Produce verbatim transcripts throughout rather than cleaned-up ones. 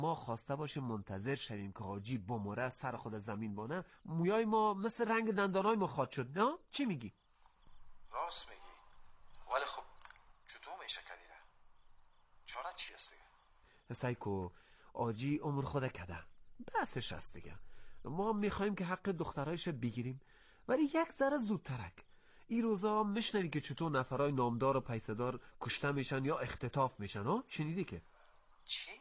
ما خواسته باشیم منتظر شویم که حاجی بمره سر خود زمین بانه، مویای ما مثل رنگ دندانای ما خواهد شد. نه چی میگی؟ راست میگی، ولی خب چطور میشه کدیره؟ چاره چی است دیگه؟ سایکو آجی عمر خود کده بسش است دیگه. ما میخوایم که حق دخترایش بگیریم، ولی یک ذره زودترک. این روزا میشنوی که چطور نفرای نامدار و پیسدار کشته میشن یا اختطاف میشن. ها شنیدی که؟ چی؟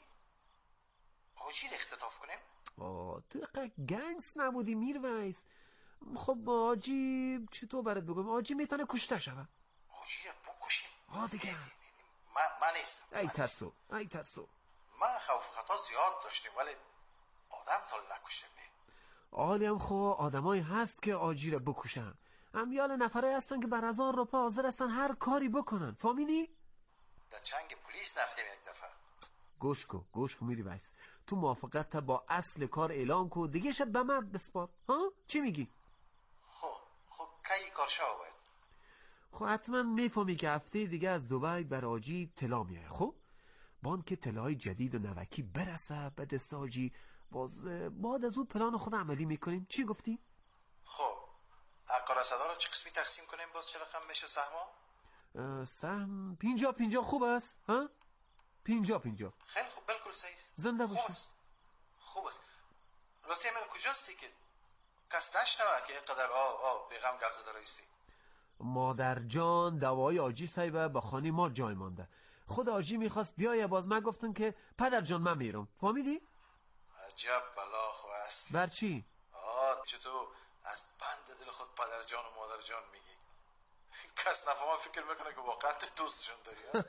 آجی اختطاف کنیم؟ آه تو گنگس نبودی میرویس؟ خب آجی چطور برات بگم، آجی میتونه کشته شوه. آجی رو بکشیم؟ آه دیگه من, من نیستم. ای ترسو ای ترسو من خوف خطا زیاد داشتیم ولی آدم تا نکشتیم. آلی هم خو آدمایی هست که آجی رو بکشن، امیال نفره هستن که بر هزار روپا حاضر هستن هر کاری بکنن. فهمیدی؟ در چنگ پلیس رفتیم یک دفعه. گوش کو گوش کو میری ویس، تو موافقت با اصل کار اعلان کو دیگه شب به من بسپار. ها چی میگی؟ خب خب کی کار شو باید؟ خب حتما میفهمی که هفته دیگه از دبی بر آجی طلا میای. خب بان که طلای جدید و نوکی برسه به دست آجی، باز بعد از اون پلان خود عملی میکنیم. چی گفتی؟ خب عقار صدا رو چه قسمی تقسیم کنیم؟ باز چه رقم میشه سهما؟ سهم پینجا پینجا خوب است. ها پینجا پینجا خیلی خوب، بلکل صحیح. زنده باشی. خوب است خوب است. راستی من کجاستی که کس نشنوه که اینقدر آه آه بیغم گپ زده رایستی؟ مادر جان دوای آجی سایبه به خانی ما جای مانده. خود آجی میخواست بیایه، باز من گفتم که پدر جان من میرم. فهمیدی؟ عجب بلا خو است. بر چی؟ آه چطور از بند دل خود پدر جان و مادر جان میگی؟ کس نفهمه فکر میکنه که واقعا دوستشون داری.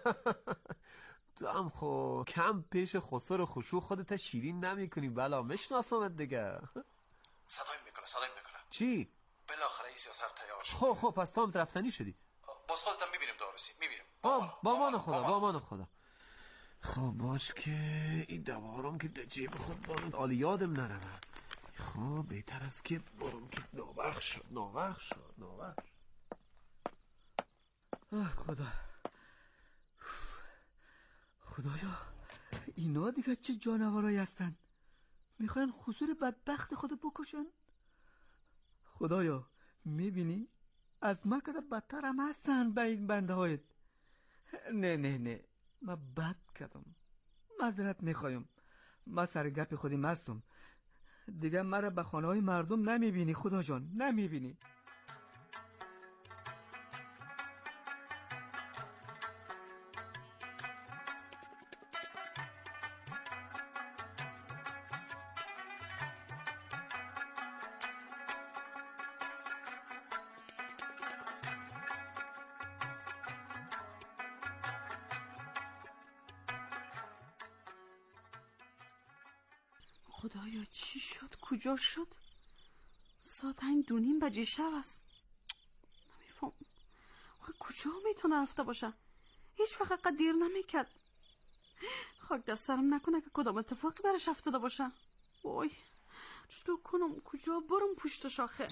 تو هم خو کم پیش خسر و خشوع خودت شیرین نمی کنی. بلا مشناسمت دیگه. صدای میکنه صدای میکنه. چی؟ بالاخره این سیاست تیار شد. خب خب پس تام رفتنی شدی. باز خودت هم میبینیم دارسی میبینیم. با با مان خدا با مان خدا. خب باش که این دوارم که در جیب خود باند آلی یادم نرمه. خب بهتر است که برم که ناوقت شد ناوقت شد ناوقت. آه خدا خدایا اینا دیگه چه جانورایی هستن؟ میخواین خسور بدبخت خود بکشن؟ خدایا میبینی از ما کده بدتر هم هستن به این بنده هایت. نه نه نه من بد کردم، معذرت میخوایم. من سر گپ خودی مستم دیگه. مرا به خانه های مردم نمیبینی خدا جان، نمیبینی. خدایا چی شد؟ کجا شد؟ ساعت این دو نیم بجه شب است. نمیفهم آخه کجا میتونه رفته باشه؟ هیچ وقت قد دیر نمیکرد. خاک دست سرم نکنه که کدام اتفاقی برش افتاده باشه. وای چطور کنم؟ کجا برم پشت شاخه؟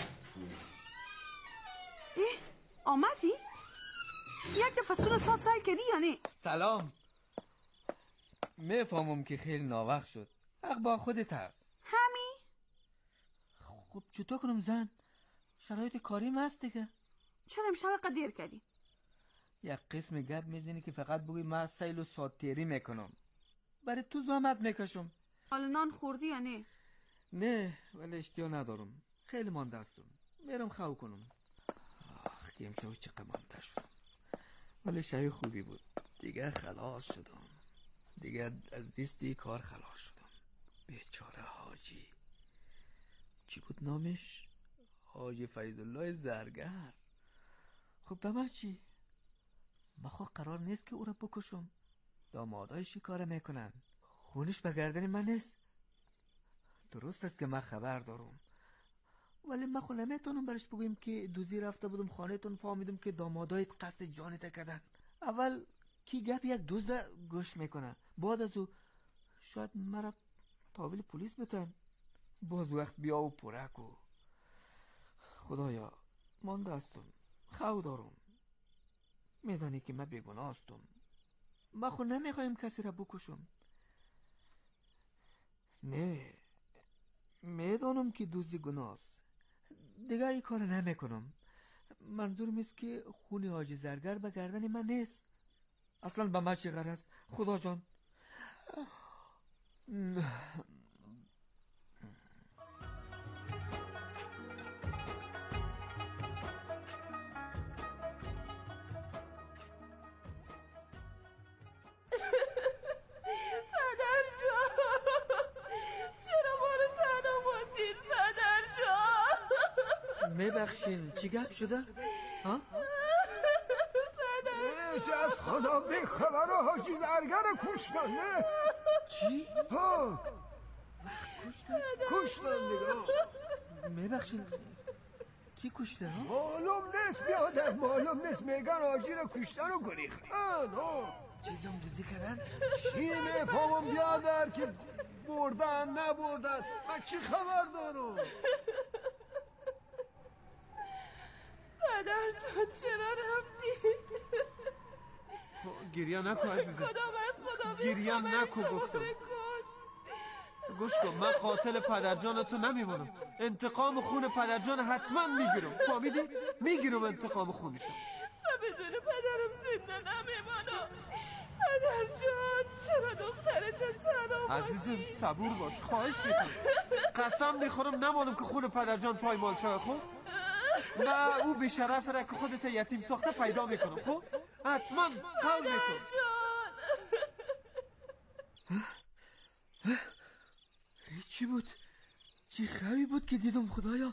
ای آمدی؟ یک دفعه سون ساعت سعی کردی یا نه؟ سلام. میفهمم که خیلی ناوقت شد، حق با خودت هست. همی؟ خب چطور کنم زن؟ شرایط کاریم هست دیگه. چرا امشب قد دیر کردی؟ یک قسم گپ میزنی که فقط بگوی من سیل و ساتیری میکنم، برای تو زحمت میکشم. حالا نان خوردی یا نه؟ نه ولی اشتیا ندارم، خیلی مانده هستم، میرم خو کنم. آخ که امشب چقدر مانده شدم، ولی شای خوبی بود دیگه. خلاص شدم دیگه، از دستی کار خلاص شدم. بیچاره حاجی، چی بود نامش؟ حاجی فیض‌الله زرگر. خب به من چی؟ من خود قرار نیست که او را بکشم. دامادایش کار میکنن، خونش به گردن من نیست. درست است که من خبر دارم، ولی من خود نمیتونم برش بگویم که دوزی رفته بودم خانه تون، فهمیدم که دامادایت قصد جانت کردن. اول کی گپ یک دوزده گوش میکنه، بعد از او شاید مرا تحویل پلیس بتن. باز وقت بیا و پرکو. خدایا من دستم خو دارم، میدانی که من بیگناه هستم. من خود نمیخوایم کسی را بکشم. نه، میدانم که دوزی گناست، دیگر این کار نمیکنم. منظورم است که خون حاجی زرگر به گردن من نیست. اصلا به من چه غرض خدا جان؟ میبخشین چی گپ شده؟ ها؟ چه از خدا به خبر حاجی زرگر کشتن نه؟ چی؟ ها کشتن؟ کشتن دیگه. میبخشین کی کشته ها؟ معلوم نیست بیادر، معلوم نیست، میگن حاجی رو کشتن و گریختن. ها چیزم دوزی کردن؟ چی میفهمم بیادر که بردن نبردن، من چی خبر دارم؟ پدر جان چرا رفتی؟ گریه نکو عزیزم، خدا بس خدا گریه نکو گفتم. گوش کن، من قاتل پدرجان تو نمیمونم. انتقام خون پدرجان حتما میگیرم، فهمیدی؟ میگیرم انتقام خونشو. و بدون پدرم زنده نمیمانم. پدر جان چرا دخترت تنها؟ عزیزم صبور باش، خواهش میکنم. قسم میخورم نمانم که خون پدرجان پایمال شوه. خب نه او بیشرف را که خودت یتیم ساخته پیدا میکنم. خب حتما قول میتون. چی بود؟ چی خوی بود که دیدم خدایا؟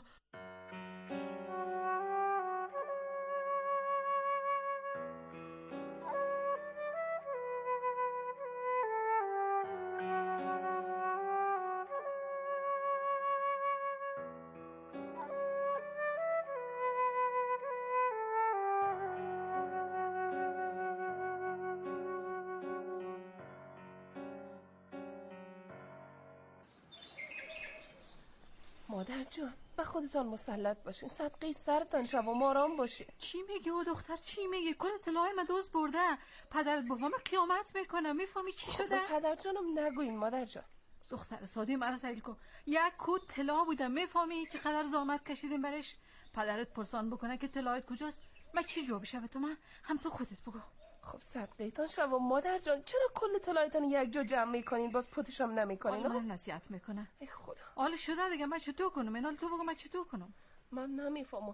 مادر جان به خودتان مسلط باشین، صدقه سرتان شوام آرام باشین. چی میگی او دختر؟ چی میگی؟ کل طلای من دوست برده. پدرت بابام قیامت میکنه. میفهمی چی شده؟ خب پدر جانم نگوین مادر جان. دختر سادی مرا سیل کن. یک کود طلا بوده. میفهمی چقدر زحمت کشیدیم برش؟ پدرت پرسان بکنه که طلایت کجاست. من چی جوابشم به تو؟ من هم تو خودت بگو. خب صدقه تان شوام مادر جان، چرا کل طلایتان یک جا جمع میکنین باز پوتشم نمیکنین؟ حالا من نصیحت میکنه. ای خدا، حالا شده دیگه، من چطور کنم؟ اینا تو بگو من چطور کنم؟ من نمیفهمم.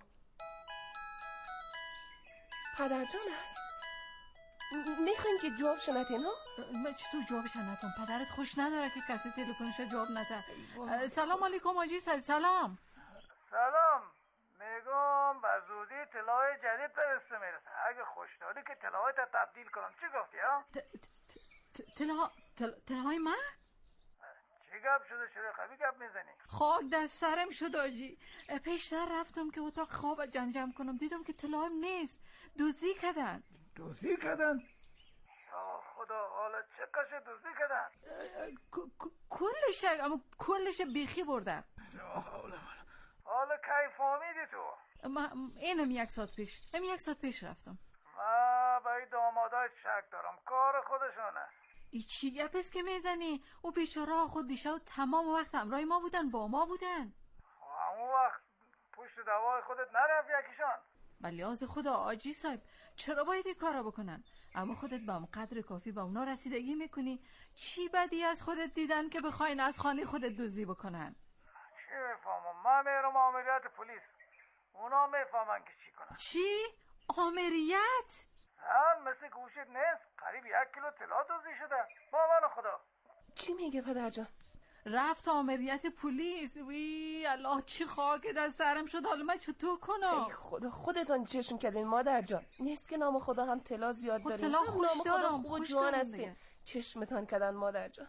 پدر جان هست؟ میخواین که جواب شنتین ها؟ من چطور جوابش ندم؟ پدرت خوش نداره که کسی تلفنش جواب نده. سلام علیکم حاجی صاحب. سلام. سلام. میگم به زودی طلای جدید به دست میرسه. اگه خوشداری که طلایت تبدیل کنم. چی گفتی ها؟ طلا طلای من؟ چی گپ شده؟ چرا خبی گپ میزنی؟ خاک دست سرم شد آجی. پیشتر رفتم که اتاق خواب جمع جمع کنم، دیدم که طلایم نیست. دوزی کردن. دوزی کردن؟ یا خدا، حالا چه قشه دوزی کردن؟ کلش اما کلش بیخی بردن. حالا کی فهمیدی تو؟ من اینم یک ساعت پیش اینم یک ساعت پیش رفتم. ما به این دامادای شک دارم، کار خودشونه. ای چی گپس که میزنی؟ او بیچاره خود دیشب تمام وقت همراه ما بودن، با ما بودن. همون وقت پشت دوای خودت نرفت یکیشان؟ ولی از خدا آجی صاحب چرا باید این کارا بکنن؟ اما خودت با هم قدر کافی با اونا رسیدگی میکنی؟ چی بدی از خودت دیدن که بخواین از خانه خودت دزدی بکنن؟ چی میفهمم؟ من میرم آمریت پلیس، اونا میفهمن که چی کنن. چی؟ آمریت؟ نه مثل گوشت نیست، قریب یک کیلو طلا دزدی شده با من خدا. چی میگه پدر جان؟ رفت آمریت پلیس. وی الله چی خاک دست سرم شد. حالا من چطور کنم؟ ای خدا، خودتان چشم کردین مادر جان. نیست که نام خدا هم طلا زیاد خود دارین، طلا خوش دارم، خوش جوان هستین. چشمتان کردن مادر جان.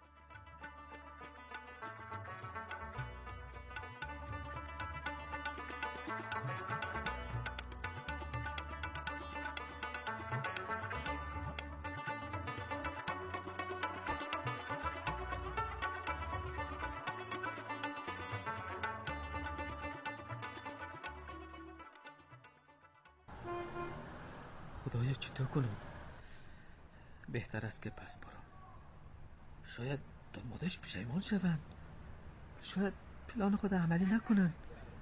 خدایا چطور کنم؟ بهتر است که پس برم. شاید دامادش پشیمان شدن، شاید پلان خود عملی نکنن.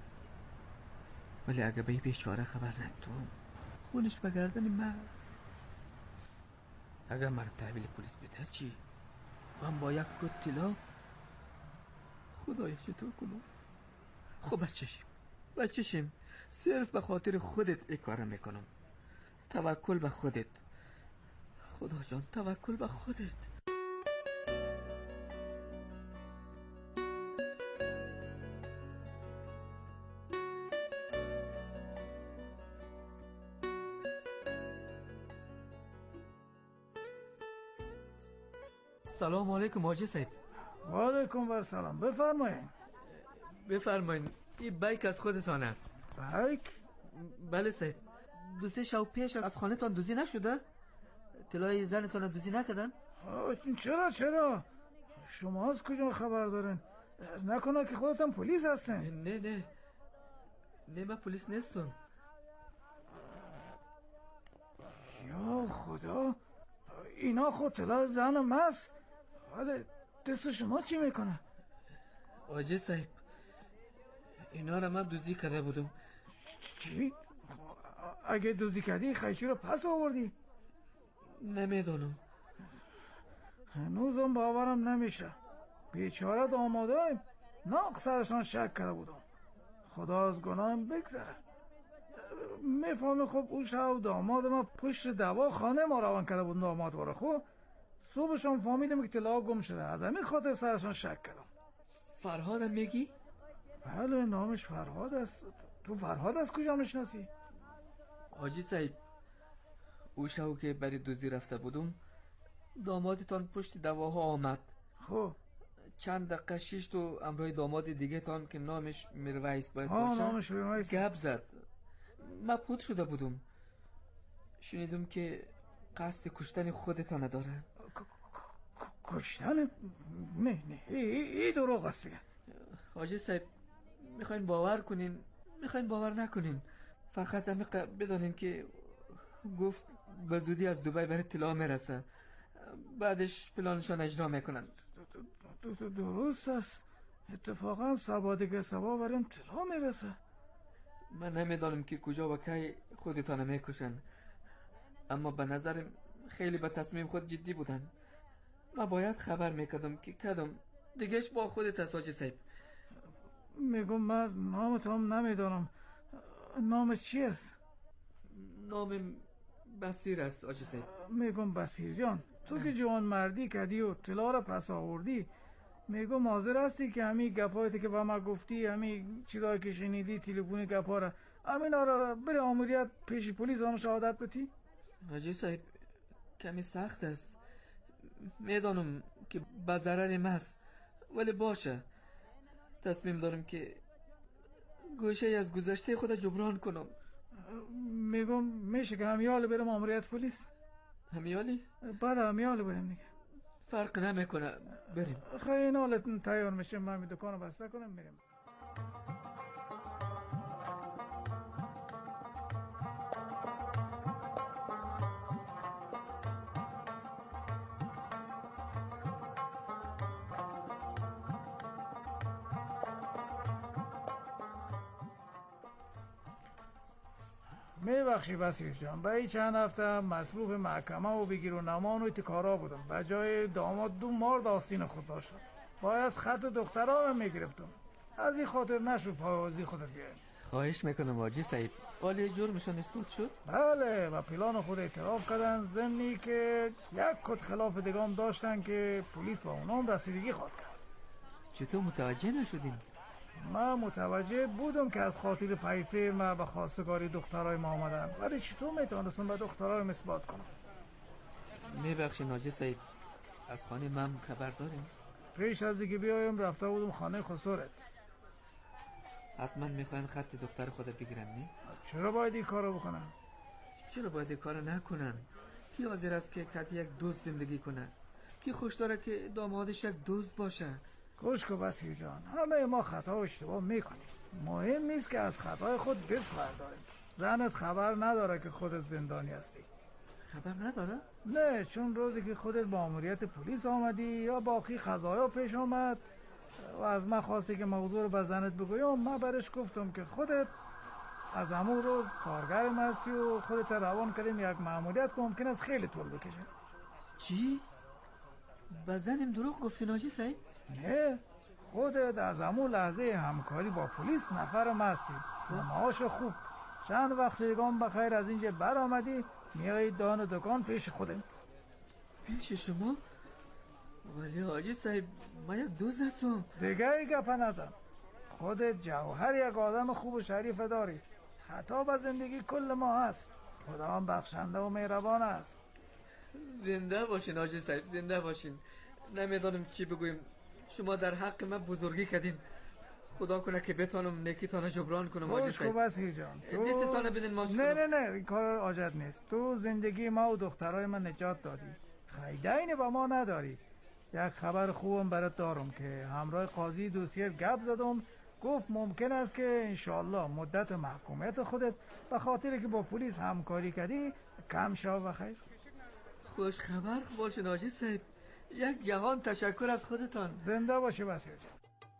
ولی اگه به این بیچاره خبر ندم خونش به گردن محض. اگه مرا تحویل پلیس بده چی؟ من با یک کت طلا خدایا چطور کنم؟ خب بچشیم بچشیم صرف به خاطر خودت ای کارم میکنم. توکل به خودت خدا جان، توکل به خودت. سلام علیکم حاجی صاحب. و علیکم و سلام. بفرمایید. بفرمایید. این بایک از خودتان است؟ بایک؟ بله صاحب. دو سه شب پیش از خانه تان دوزی نشده؟ طلای زنتان دوزی نکردن؟ چرا چرا؟ شما از کجا خبر دارین؟ نکنه که خودتان پلیس هستین؟ نه نه نه من پلیس نیستم. یا خدا، اینا خود طلا زن مست. ولی دست شما چی میکنه؟ حاجی صاحب اینا را من دوزی کرده بودم. چی؟ اگه دوزی کردی خیشی رو پس آوردی؟ نمیدونم. هنوزم باورم نمیشه. بیچاره دامادایم ناق سرشان شک کرده بودم. خدا از گناهم بگذره. میفهمی خب او شب داماد ما پشت دوا خانه ما روان کرده بود داماد باره. خب صبحشان فهمیدم که طلا گم شده. از همین خاطر سرشان شک کردم. فرهاد میگی؟ بله نامش فرهاد است. تو فرهاد از کجا میشناسی؟ حاجی صاحب او شب که برای دوزی رفته بودم دامادتان پشت دواها آمد. خب چند دقیقه شیش تو امروی داماد دیگه تان که نامش میرویس باید باشه نامش میرویس گپ زد. من پود شده بودم. شنیدم که قصد کشتن خودتان داره. کشتن؟ نه نه ای دروغ است. حاجی صاحب میخواین باور کنین میخواین باور نکنین، فقط همه بدانین که گفت به زودی از دوبای برای طلا میرسه، بعدش پلانشان اجرا میکنن. درست است. اتفاقا سبا دیگه سبا بریم طلا میرسه. من نمیدانم که کجا و کی خودتان میکشن، اما به نظرم خیلی به تصمیم خود جدی بودن. من باید خبر میکردم که کدام دیگهش با خودت است. حاجی صاحب میگم من نامت هم نمیدانم. نام چی است؟ نام بصیر است حاجی صاحب. میگم بصیر جان تو که جوان مردی کردی و طلا را پس آوردی، میگم حاضر هستی که همین گپایتی که با ما گفتی، همین چیزایی که شنیدی تلفنی گپا را همینا را بری آموریت پیش پلیس آن شهادت بدی؟ حاجی صاحب کمی سخت است، میدانم که به ضرر است، ولی باشه تصمیم دارم که گوشه از گذشته خود جبران کنم. میگم میشه که همیال برم آموریت پلیس؟ همیالی؟ بله همیال برم دیگه. فرق نمیکنه بریم. خیلی نالت تیار میشه من می دکانو بسته کنم میریم. میبخشی بصیر جان، به چند هفته مصروف محکمه و بگیر و نمان و اتکارا بودم. به جای داماد دو مار داستین خود داشتم. باید خط دخترها هم میگرفتم. از این خاطر نشد پایوازی خودت بیایم. خواهش میکنم حاجی صاحب. آلی جرمشان اثبات شد؟ بله و پلان خود اعتراف کردن، ضمنی که یک کد خلاف دیگام داشتن که پلیس با اونام رسیدگی خواد کرد. چطور متوجه نشدیم؟ من متوجه بودم که از خاطر پیسه ما به خواستگاری دخترای ما آمدن، ولی چطور میتونستم به دخترای اثبات کنم؟ میبخشین حاجی صاحب، از خانه من خبر داریم؟ پیش از اینکه بیایم رفته بودم خانه خسرت. حتما میخواین خط دختر خود بگیرن نه؟ چرا باید این کارو بکنن؟ چرا باید این کارو نکنن؟ کی حاضر است که کت یک دوست زندگی کنه؟ کی خوش داره که دامادش یک دوست باشه؟ گوش کن بصیر جان، همه ما خطا و اشتباه میکنیم. مهم نیست که از خطای خود دست برداریم. زنت خبر نداره که خودت زندانی هستی. خبر نداره؟ نه، چون روزی که خودت با ماموریت پلیس آمدی یا باقی قضایا پیش آمد و از من خواستی که موضوع رو به زنت بگویم، من برش گفتم که خودت از همون روز کارگرم هستی و خودت روان کردیم یک ماموریت که ممکن است خیلی طول بکشه. چی؟ به زنم دروغ گفتی ناجی صاحب؟ نه، خودت از همون لحظه همکاری با پلیس نفرم هستی، معاش خوب. چند وقت دیگه بخیر از اینجا بر آمدی میایی دان و دکان پیش خودم. پیش شما؟ ولی حاجی صاحب من یک دوست هستم. دیگه ای گپ نزن. خودت جوهر یک آدم خوب و شریف داری، حتی به زندگی کل ما هست. خدا هم بخشنده و مهربان است. زنده باشین حاجی صاحب، زنده باشین. نمیدانم چی بگویم، شما در حق من بزرگی کردین. خدا کنه که بتانم نیکیتان جبران کنم حاجی صاحب. خوب است جان. دستتان بدین ماچ نه نه نه این کار حاجت نیست. تو زندگی ما و دخترای من نجات دادی، خیدین با ما نداری. یک خبر خوبم برات دارم که همراه قاضی دوسیه گپ زدم، گفت ممکن است که انشالله مدت محکومیت خودت به خاطر که با پلیس همکاری کردی کم شو بخیر. خوش خبر باشین حاجی صاحب. یک جوان تشکر از خودتان. زنده باشی بسیار جان.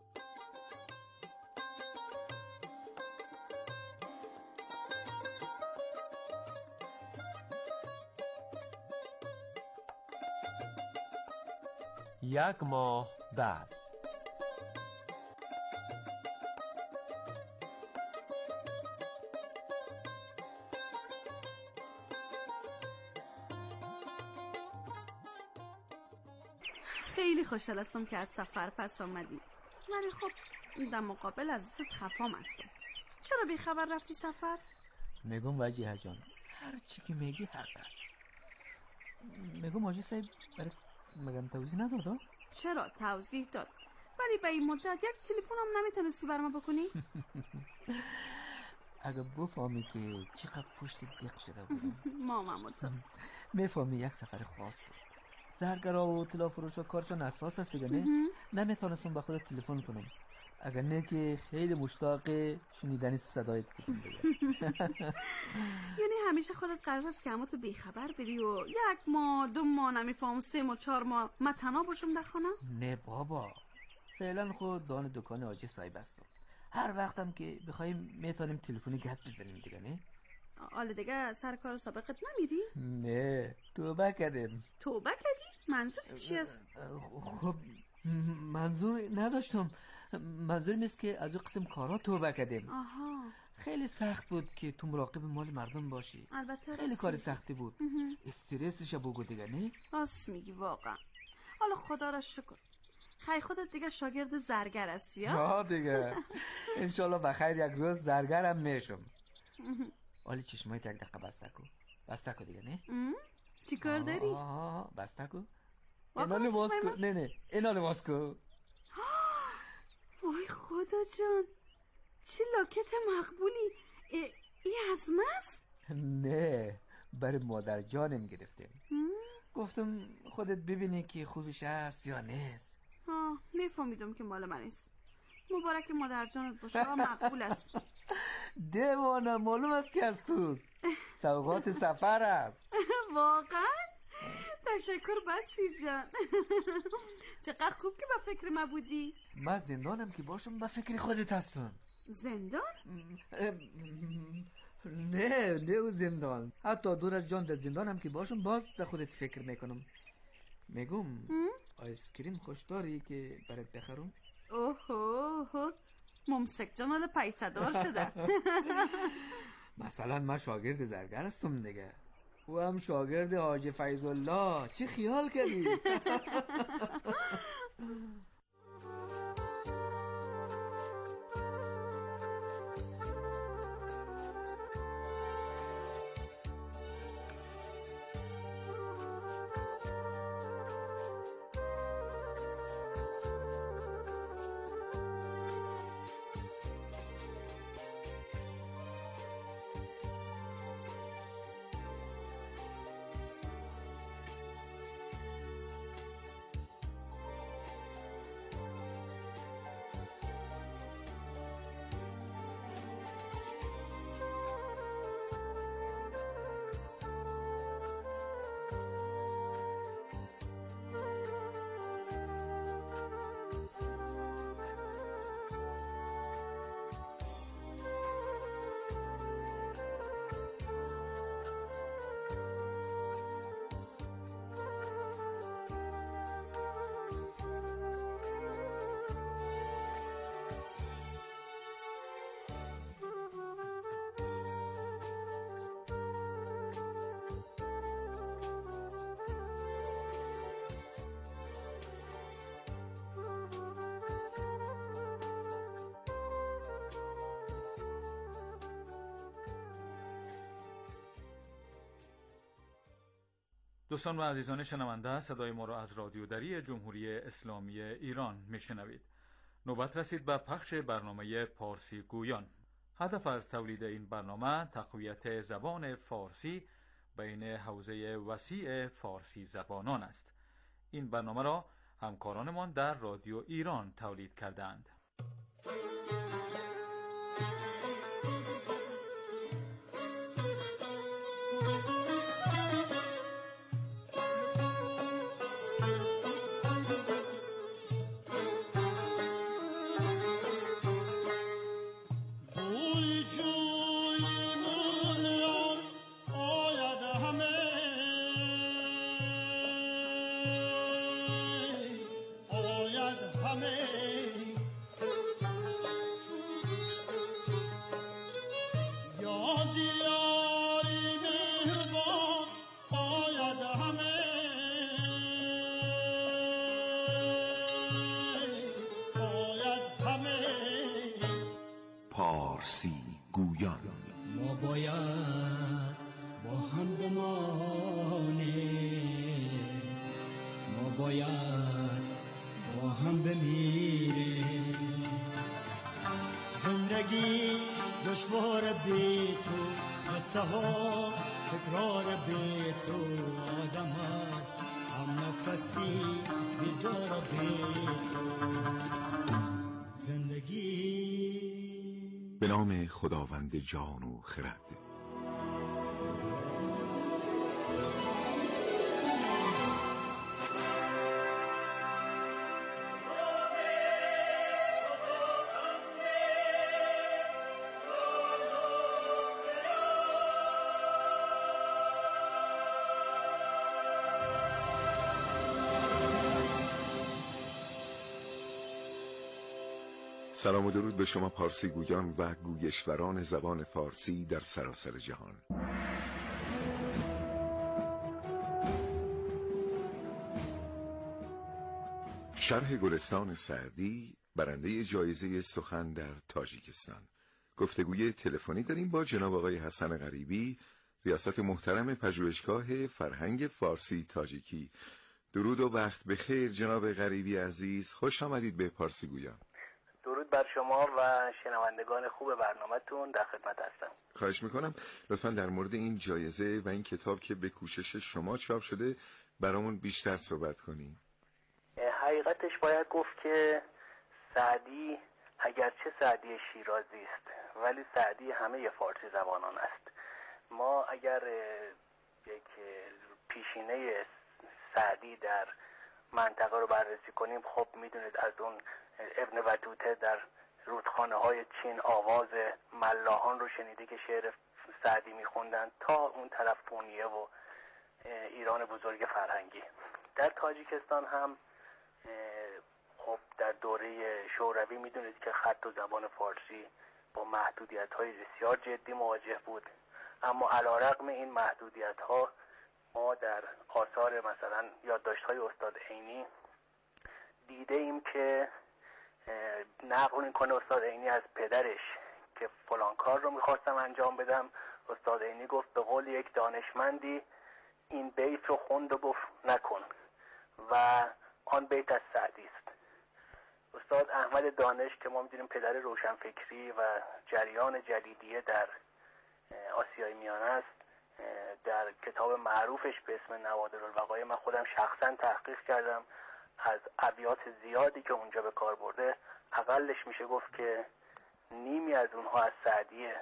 یک ماه بعد. خیلی خوشحال هستم که از سفر پس آمدی، ولی خب در مقابل ازت خفام هستم. چرا بی خبر رفتی سفر؟ میگم وجیه جان، هر چی که میگی حق است. میگم حاجی صاحب برای مگم توضیح نداد؟ چرا توضیح داد، ولی به این مدت یک تلفن هم نمیتونستی بر من بکنی؟ اگه بفهمی که چقدر پشت دیق شده بودم مامم تو میفهمی یک سفر خاص بود. زرگرا و طلا فروش و کارشون اساس است دیگه. نه نمیتونستم به خودت تلفن کنم، اگر نه که خیلی مشتاق شنیدن صدایت بودم دیگه. یعنی همیشه خودت قرار است که همه تو بیخبر بری و یک ماه دو ماه نمیفهم سه ماه چهار ماه متنا باشم در خانه؟ نه بابا، فعلا خود دان دکان حاجی صاحب هستم. هر وقتم که بخوایم میتونیم تلفنی گپ بزنیم دیگه. نه حالا دیگه سر کار سابقت نمیری؟ نه توبه کردم. توبه کردی؟ منظور چی است؟ خب منظور نداشتم، منظورم است که از او قسم کارا توبه کردم. آها، خیلی سخت بود که تو مراقب مال مردم باشی. البته خیلی کار سختی بود. استرسش بگو دیگه. نه راست میگی واقعا. حالا خدا را شکر خیلی خودت دیگه شاگرد زرگر هستی ها؟ ها دیگه انشالله بخیر یک روز زرگرم میشم. حالی چشمایت یک دقیقه بسته کو بسته کو دیگه. نه چی کار داری؟ آه بسته کو اینا لباس کو. نه نه اینا لباس کو. وای خدا جان چه لاکت مقبولی. این از ماست؟ نه برای مادر جانم گرفتیم. گفتم خودت ببینی که خوبش هست یا نیست. آه میفهمیدم که مال من است. مبارک مادر جانت باشه، مقبول است. دیوانه معلوم است که از توست. سوغات سفر است. واقعا؟ تشکر بسی جان. چقدر خوب که به فکر ما بودی. من زندانم که باشم به فکر خودت هستم. زندان؟ نه نه او زندان، حتی دور از جان در زندانم که باشم باز در خودت فکر میکنم. میگم آیس کریم خوش داری که برات بخرم؟ اوه ممسک جان حالا پیسه دار شده. مثلا من شاگرد زرگر هستم دیگه، او هم شاگرد حاج فیض الله. چی خیال کردی؟ دوستان و عزیزان شنونده، صدای ما را از رادیو دری جمهوری اسلامی ایران میشنوید. نوبت رسید به پخش برنامه پارسی گویان. هدف از تولید این برنامه تقویت زبان فارسی بین حوزه وسیع فارسی زبانان است. این برنامه را همکارانمان در رادیو ایران تولید کردند. پارسی گویان. ما باید با هم بمانیم، ما باید با هم بمیریم. زندگی دشوار بی تو، قصه ها تکرار بی تو. آدم است هم نفسی بیزار بی تو. زندگی به نام خداوند جان و خرد. سلام و درود به شما پارسی گویان و گویشوران زبان فارسی در سراسر جهان. شرح گلستان سعدی برنده جایزه سخن در تاجیکستان. گفتگوی تلفنی داریم با جناب آقای حسن غریبی، ریاست محترم پژوهشگاه فرهنگ فارسی تاجیکی. درود و وقت بخیر جناب غریبی عزیز، خوش آمدید به پارسی گویان. درود بر شما و شنوندگان خوب برنامه‌تون، در خدمت هستم. خواهش میکنم لطفاً در مورد این جایزه و این کتاب که به کوشش شما چاپ شده برامون بیشتر صحبت کنیم. حقیقتش باید گفت که سعدی اگرچه سعدی شیرازی است ولی سعدی همه فارسی زبانان است. ما اگر یک پیشینه سعدی در منطقه رو بررسی کنیم، خب میدونید از اون ابن بطوطه در رودخانه های چین آواز ملاحان رو شنیده که شعر سعدی میخوندن، تا اون طرف پونیه و ایران بزرگ فرهنگی. در تاجیکستان هم خب در دوره شوروی میدونید که خط و زبان فارسی با محدودیت های بسیار جدی مواجه بود، اما علیرغم این محدودیت ها ما در آثار مثلا یادداشت های استاد عینی دیده ایم که نقل میکنه استاد عینی از پدرش که فلان کار رو میخواستم انجام بدم. استاد عینی گفت به قول یک دانشمندی این بیت رو خوند و گفت نکن، و آن بیت از سعدی است. استاد احمد دانش که ما میدونیم پدر روشنفکری و جریان جدیدیه در آسیای میانه است، در کتاب معروفش به اسم نوادرالوقایع، من خودم شخصا تحقیق کردم، از ابیات زیادی که اونجا به کار برده اقلش میشه گفت که نیمی از اونها از سعدیه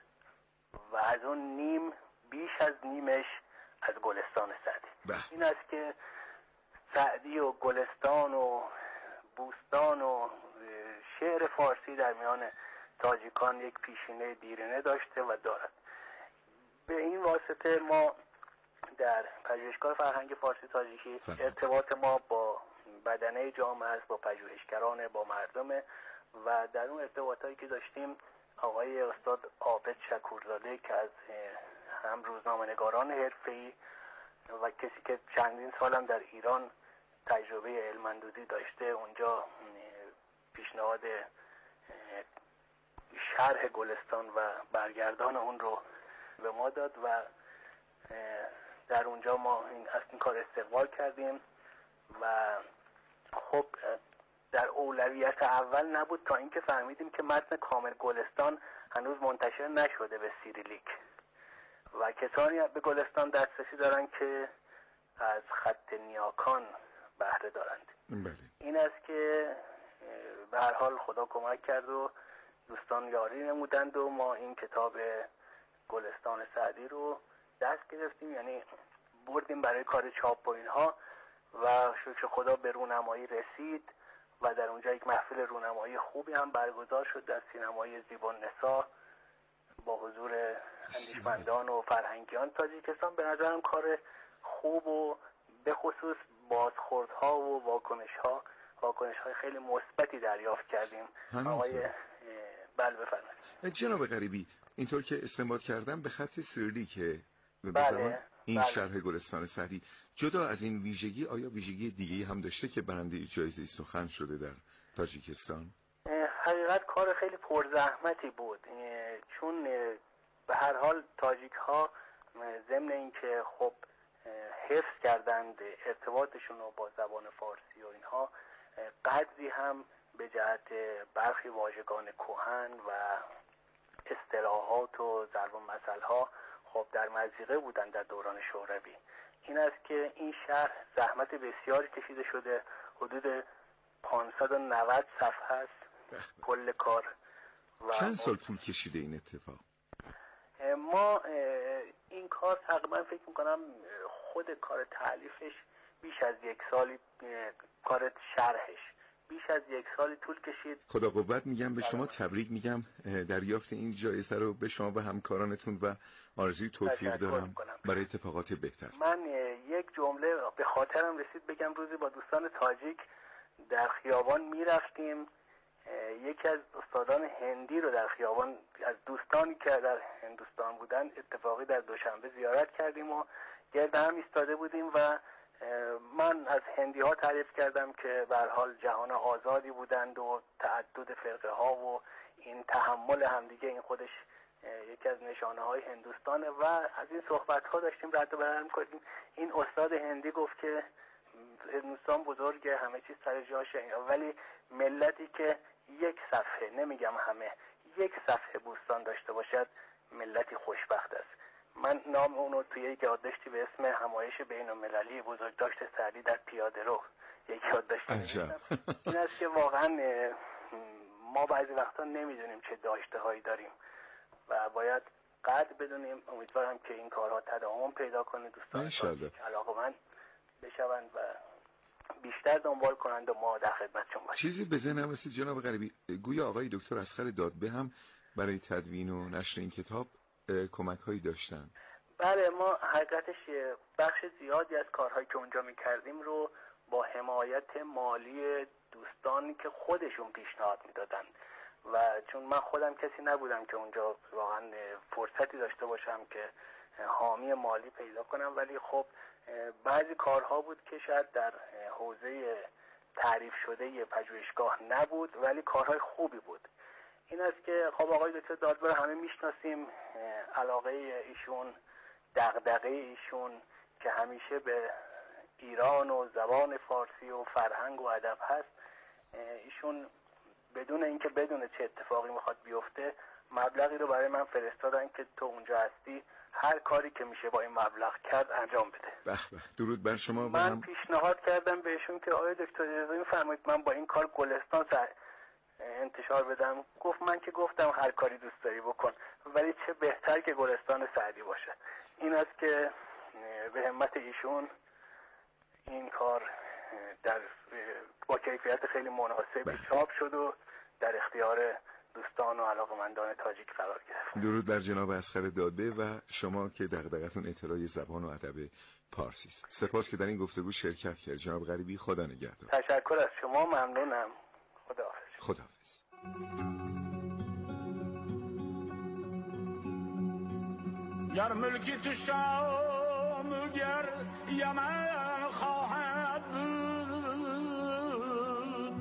و از اون نیم بیش از نیمش از گلستان سعدی. این است که سعدی و گلستان و بوستان و شعر فارسی در میان تاجیکان یک پیشینه دیرینه داشته و دارد. به این واسطه ما در پژوهشگاه فرهنگ فارسی تاجیکی ارتباط ما با بدنه جامعه است، با پژوهشگران، با مردم، و در اون ارتباطایی که داشتیم آقای استاد عابد شکورزاده که از هم روزنامه‌نگاران حرفه‌ای و کسی که چندین سالم در ایران تجربه علم‌اندوزی داشته، اونجا پیشنهاد شرح گلستان و برگردان اون رو به ما داد و در اونجا ما این از این کار استقبال کردیم و خب در اولویت اول نبود تا اینکه فهمیدیم که متن کامل گلستان هنوز منتشر نشده به سیریلیک و کسانی به گلستان دسترسی دارن که از خط نیاکان بهره دارند. بله. این است که به هر حال خدا کمک کرد و دوستان یاری نمودند و ما این کتاب گلستان سعدی رو دست گرفتیم، یعنی بردیم برای کار چاپ و اینها و شکر خدا به رونمایی رسید و در اونجا یک محفل رونمایی خوبی هم برگزار شد در سینمای زیبالنسا با حضور اندیشمندان و فرهنگیان تاجیکستان. به نظرم کار خوب و به خصوص بازخوردها و واکنش‌ها واکنش‌های خیلی مثبتی دریافت کردیم. آقای بله بفرمایید. جناب غریبی، اینطور که استنباط کردم به خط سیریلیک به بله، زمان این بله. شرح گلستان سعدی جدا از این ویژگی آیا ویژگی دیگه‌ای هم داشته که برنده جایزه سخن شده در تاجیکستان؟ حقیقت کار خیلی پرزحمتی بود، چون به هر حال تاجیک ها ضمن اینکه خب حفظ کردند ارتباطشون رو با زبان فارسی و اینها، قدری هم به جهت برخی واژگان کهن و اصطلاحات و ضرب المثل ها خب در مضیقه بودن در دوران شوروی. این است که این شرح زحمت بسیاری کشیده شده، حدود پانصد و نود صفحه است کل کار. و چند سال طول کشیده این اتفاق؟ ما این کار تقریبا فکر میکنم خود کار تألیفش بیش از یک سالی، کار شرحش بیش از یک سالی طول کشید. خدا قوت میگم به شما، تبریک میگم دریافت این جایزه رو به شما و همکارانتون و آرزوی توفیق دارم برای اتفاقات بهتر. من یک جمله به خاطرم رسید بگم. روزی با دوستان تاجیک در خیابان میرفتیم، یکی از استادان هندی رو در خیابان از دوستانی که در هندوستان بودن اتفاقی در دوشنبه زیارت کردیم و گرد هم ایستاده بودیم و من از هندی ها تعریف کردم که به هر حال جهان آزادی بودند و تعدد فرقه ها و این تحمل همدیگه این خودش یکی از نشانه های هندوستانه و از این صحبت ها داشتیم رد و بدل کردیم. این استاد هندی گفت که هندوستان بزرگه، همه چیز سر جاشه، ولی ملتی که یک صفحه، نمیگم همه، یک صفحه بوستان داشته باشد ملتی خوشبخت است. من نام اونو توی یک یادداشتی به اسم همایش بین المللی بزرگداشت سعدی در پیاده رو یک یادداشت نوشتم. این است که واقعا ما بعضی وقتا نمیدونیم چه داشته هایی داریم و باید قدر بدونیم. امیدوارم که این کارها تداوم پیدا کنه، دوستان علاقه‌مند بشوند و بیشتر دنبال کنند و ما در خدمتشون باشیم. چیزی به ذهنم رسید جناب غریبی، گویا آقای دکتر اصغر دادبه هم برای تدوین و نشر این کتاب کمک هایی داشتن. بله، ما حقیقتش بخش زیادی از کارهایی که اونجا میکردیم رو با حمایت مالی دوستانی که خودشون پیشنهاد میدادن و چون من خودم کسی نبودم که اونجا واقعا فرصتی داشته باشم که حامی مالی پیدا کنم، ولی خب بعضی کارها بود که شاید در حوزه تعریف شده پژوهشگاه نبود ولی کارهای خوبی بود. این است که خب آقای دکتر دادبه رو همه میشناسیم، علاقه ایشون، دغدغه ایشون که همیشه به ایران و زبان فارسی و فرهنگ و ادب هست، ایشون بدون اینکه بدون چه اتفاقی میخواد بیفته مبلغی رو برای من فرستادن که تو اونجا هستی هر کاری که میشه با این مبلغ کرد انجام بده. به به، درود بر شما. من هم پیشنهاد کردم بهشون که آقای دکتر اجازه میفرمایید من با این کار گلستان سر انتشار بدم. گفت من که گفتم هر کاری دوست داری بکن، ولی چه بهتر که گلستان سعدی باشه. این است که به همت ایشون این کار در با کیفیت خیلی مناسبی چاپ شد و در اختیار دوستان و علاقمندان تاجیک قرار گرفت. درود بر جناب اصغر دادبه و شما که دغدغتون اطلاع زبان و ادب پارسی است. سپاس که در این گفتگو شرکت کرد جناب غریبی. خدا نگهدار. تشکر از شما، ممنونم. خداحافظ. خداحافظ. گر ملکی تو شام گر یمن خواهد بود،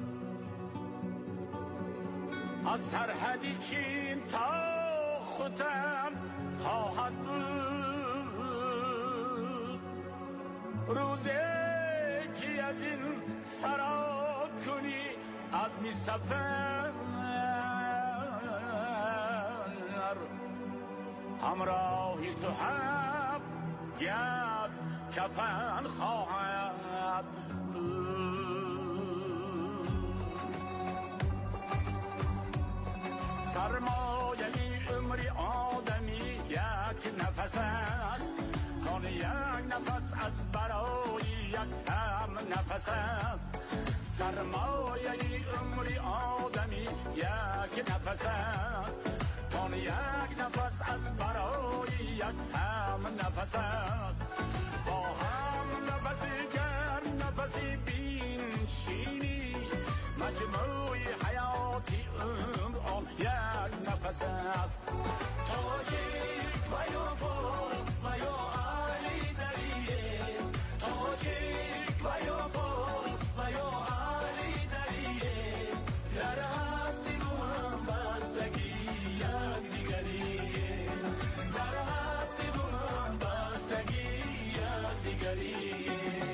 از سرحدی چین تا ختم خواهد بود. روزه که از این سرا کنی از می سفر همراهی تو هم گز کفن خواهد سرمایه عمری آدمی یک نفس است کان یک نفس از برای یک هم نفس است سرمایه عمری آدمی یک نفس است کان یک نفس از برای یک هم نفس است با هم نفسی گرم نفسی بینشینی مجموع حیاتی عمر آن یک نفس است تاجیک و یا فارس و یا علی دریه تاجیک و یا فارس و یا علی دریه در هستی دو هم بستگی یک دیگریه در هستی دو هم بستگی یک دیگریه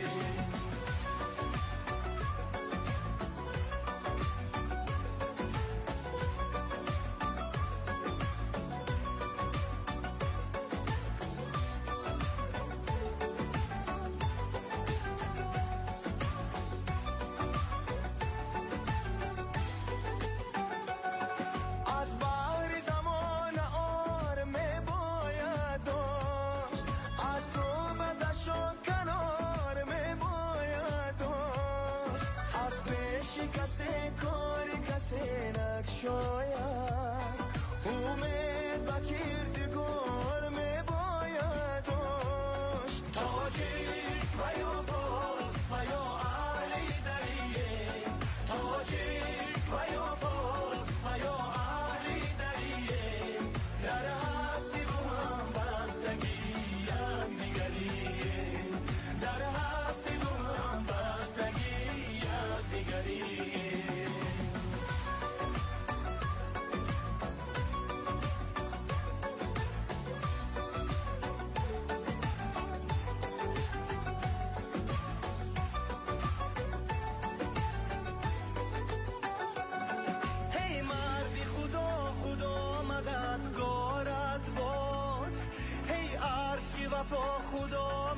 خدا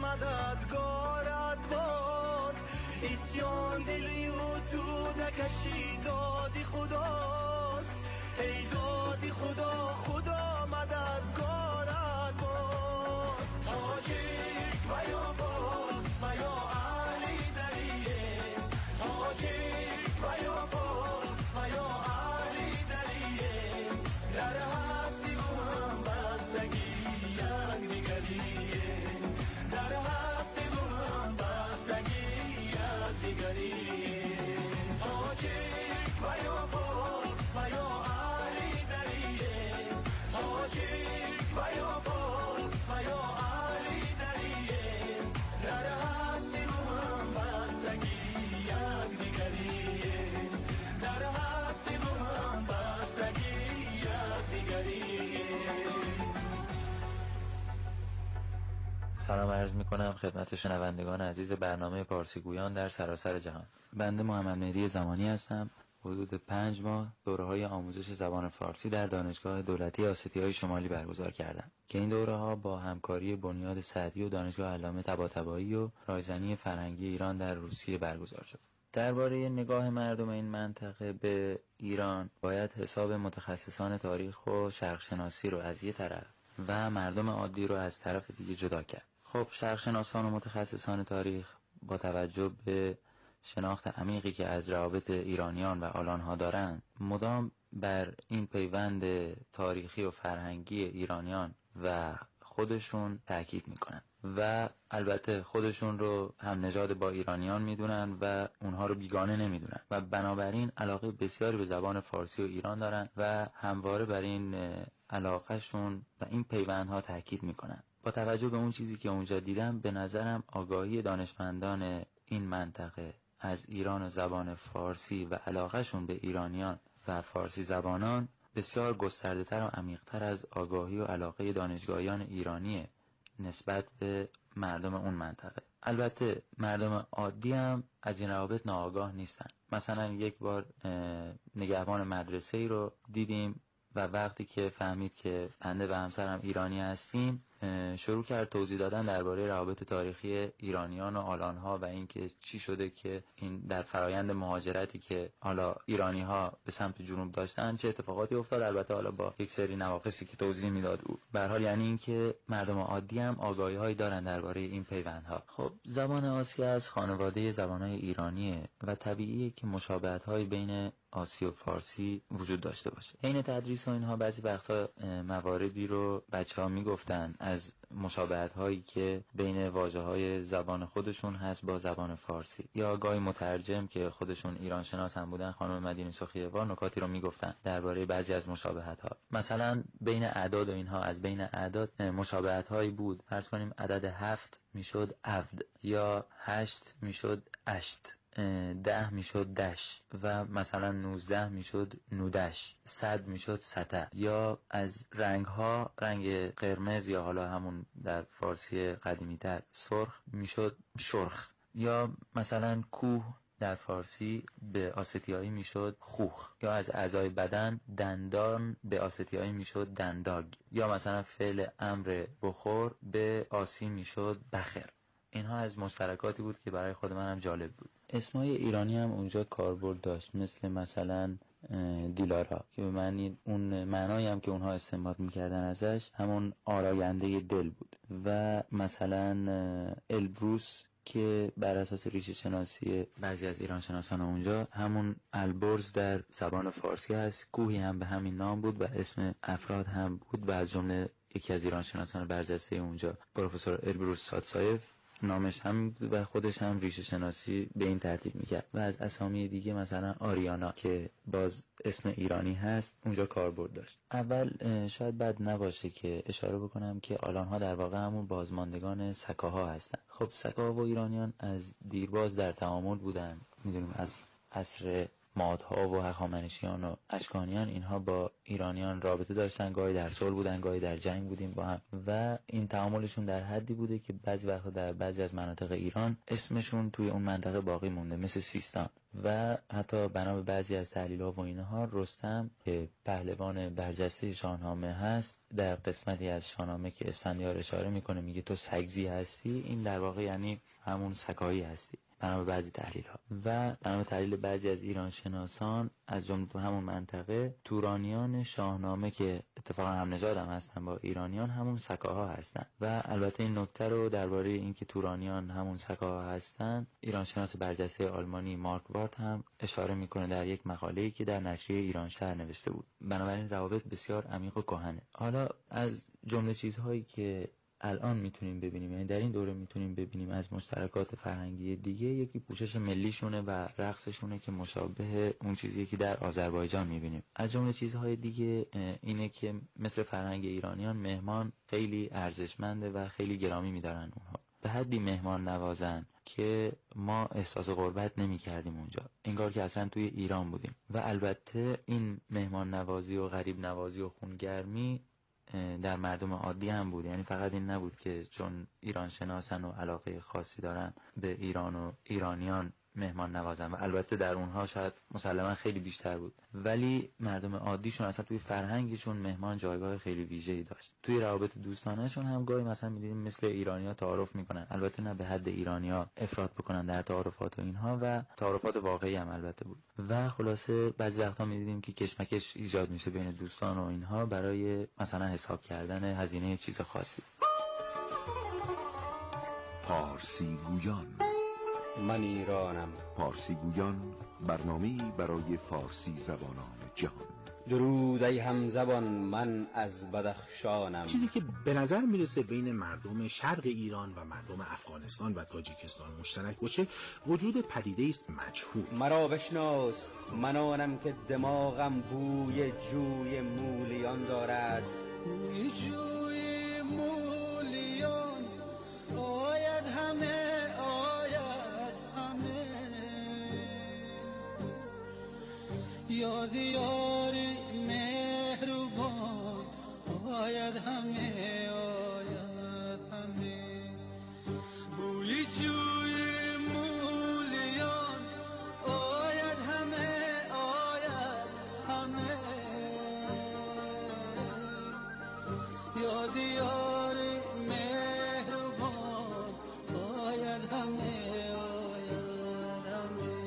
مددگارت باد اسیان دلی و تو نکشی دادی خداست ای دادی خدا خدا مددگارت باد تاجیک و یا فارس و یا علی دریه تاجیک و یا فارس و یا علی دریه در هستی و هم بستگی یک دیگریه در هستی و هم بستگی یک دیگریه تاجیک و یا فارس و یا علی دریه تاجیک و یا فارس و یا علی دریه در هستی و هم بستگی یک دیگریه در هستی و هم بستگی یک دیگریه. سلام عرض می کنم خدمت شنوندگان عزیز برنامه پارسی گویان در سراسر جهان. بنده محمد مهدی زمانی هستم. حدود پنج ماه دوره‌های آموزش زبان فارسی در دانشگاه دولتی آسیای شمالی برگزار کردم که این دوره‌ها با همکاری بنیاد سعدی و دانشگاه علامه طباطبایی و رایزنی فرهنگی ایران در روسیه برگزار شد. درباره نگاه مردم این منطقه به ایران باید حساب متخصصان تاریخ و شرق‌شناسی رو از یک طرف و مردم عادی رو از طرف دیگه جدا کرد. خب شرق‌شناسان و متخصصان تاریخ با توجه به شناخت عمیقی که از روابط ایرانیان و آلانها دارند مدام بر این پیوند تاریخی و فرهنگی ایرانیان و خودشون تاکید میکنن و البته خودشون رو هم نژاد با ایرانیان میدونن و اونها رو بیگانه نمیدونن و بنابراین علاقه بسیاری به زبان فارسی و ایران دارن و همواره بر این علاقهشون و این پیوندها تاکید میکنن. با توجه به اون چیزی که اونجا دیدم به نظرم آگاهی دانشمندان این منطقه از ایران و زبان فارسی و علاقهشون به ایرانیان و فارسی زبانان بسیار گسترده تر و عمیق‌تر از آگاهی و علاقه دانشگاهیان ایرانی نسبت به مردم اون منطقه. البته مردم عادی هم از این روابط ناآگاه نیستن. مثلا یک بار نگهبان مدرسه ای رو دیدیم و وقتی که فهمید که بنده و همسرم ایرانی هستیم شروع کرد توضیح دادن درباره روابط تاریخی ایرانیان و آلانها و اینکه چی شده که این در فرایند مهاجرتی که حالا ایرانی ها به سمت جنوب داشتن چه اتفاقاتی افتاد، البته حالا با یک سری نواقصی که توضیح میداد او. به هر حال یعنی اینکه مردم عادی هم آگاهی هایی دارن درباره این پیوندها. خب زبان آسیا از خانواده زبانهای ایرانیه و طبیعیه که مشابهت های بین آسی و فارسی وجود داشته باشه. عین تدریس و اینها بعضی وقتا مواردی رو بچه‌ها میگفتن از مشابهت هایی که بین واژه‌های زبان خودشون هست با زبان فارسی، یا گاهی مترجم که خودشون ایران شناس هم بودن، خانم مدینی سخی‌وار، نکاتی رو میگفتن درباره بعضی از مشابهت ها. مثلا بین اعداد و اینها از بین اعداد مشابهت هایی بود. فرض کنیم عدد هفت میشد عبد، یا هشت میشد اشت، ده میشد دش، و مثلا نوزده میشد نودش، صد میشد سته. یا از رنگ ها رنگ قرمز یا حالا همون در فارسی قدیمی تر سرخ میشد شرخ. یا مثلا کوه در فارسی به آستیایی میشد خوخ. یا از اعضای بدن دندان به آستیایی میشد دنداگ. یا مثلا فعل امر بخور به آسی میشد بخر. اینها از مشترکاتی بود که برای خود من هم جالب بود. اسمای ایرانی هم اونجا کاربرد داشت، مثل مثلا دیلارا که به معنی اون معنایی هم که اونها استنباط میکردن ازش همون آراینده دل بود. و مثلا البروس که بر اساس ریشه شناسی بعضی از ایران شناسان اونجا همون البرز در زبان فارسی هست. کوهی هم به همین نام بود و اسم افراد هم بود و از جمله یکی از ایران شناسان برجسته اونجا پروفسور البروس ساتسایف نامش هم بود و خودش هم ریشه شناسی به این ترتیب میکرد. و از اسامی دیگه مثلا آریانا که باز اسم ایرانی هست اونجا کاربرد داشت. اول شاید بد نباشه که اشاره بکنم که آلانها در واقع همون بازماندگان سکاها هستن. خب سکاها و ایرانیان از دیرباز در تعامل بودن. میدونیم از عصر مادها و هخامنشیان و اشکانیان اینها با ایرانیان رابطه داشتن، گاهی در صلح بودن گاهی در جنگ بودیم با هم، و این تعاملشون در حدی بوده که بعضی وقتا در بعضی از مناطق ایران اسمشون توی اون منطقه باقی مونده، مثل سیستان. و حتی بنا به بعضی از تحلیل‌ها و اینها رستم که پهلوان برجسته شاهنامه هست در قسمتی از شاهنامه که اسفندیار اشاره میکنه میگه تو سگزی هستی، این در واقع یعنی همون سکایی هستی بنا به بعضی تحلیل ها. و بنا به تحلیل بعضی از ایران شناسان از جمله تو همون منطقه تورانیان شاهنامه که اتفاقا هم نژاد هم هستن با ایرانیان همون سکاها هستن. و البته این نکته رو درباره اینکه تورانیان همون سکاها هستن ایران شناس برجسته آلمانی مارک وارت هم اشاره میکنه در یک مقاله‌ای که در نشریه ایران شهر نوشته بود. بنابراین روابط بسیار عمیق و کهنه. حالا از جمله چیزهایی که الان میتونیم ببینیم، یعنی در این دوره میتونیم ببینیم از مشترکات فرهنگی دیگه، یکی پوشش ملیشونه و رقصشونه که مشابه اون چیزی که در آذربایجان میبینیم. از جمله چیزهای دیگه اینه که مثل فرهنگ ایرانیان مهمان خیلی ارزشمنده و خیلی گرامی میدارن اونها. به حدی مهمان نوازن که ما احساس غربت نمی کردیم اونجا، انگار که اصلا توی ایران بودیم. و البته این مهمان نوازی و غریب نوازی و خونگرمی در مردم عادی هم بود، یعنی فقط این نبود که چون ایران شناسن و علاقه خاصی دارن به ایران و ایرانیان مهمان نوازن، و البته در اونها شاید مسلما خیلی بیشتر بود، ولی مردم عادیشون اصلا توی فرهنگشون مهمان جایگاه خیلی ویژه‌ای داشت. توی روابط دوستانه‌شون هم گاهی مثلا می‌دیدیم مثل ایرانی‌ها تعارف می‌کنن، البته نه به حد ایرانی‌ها افراط بکنن در تعارفات و اینها، و تعارفات واقعی هم البته بود. و خلاصه بعضی وقتا می‌دیدیم که کشمکش ایجاد میشه بین دوستان و اینها برای مثلا حساب کردن هزینه چیز خاصی. پارسی گویان، من ایرانم. پارسی گویان، برنامه‌ای برای فارسی زبانان جهان. درود ای همزبان، من از بدخشانم. چیزی که به نظر میرسه بین مردم شرق ایران و مردم افغانستان و تاجیکستان مشترک باشه، وجود پدیده است مجهول. مرا بشناس، من آنم که دماغم بوی جوی مولیان دارد. بوی جوی مولیان آید همه، آید همه، یاد یاری مهربان آید همه، آید همه. جوی جوی مولیان آید همه آید همه یا دیار مهربان آید همه آید همه.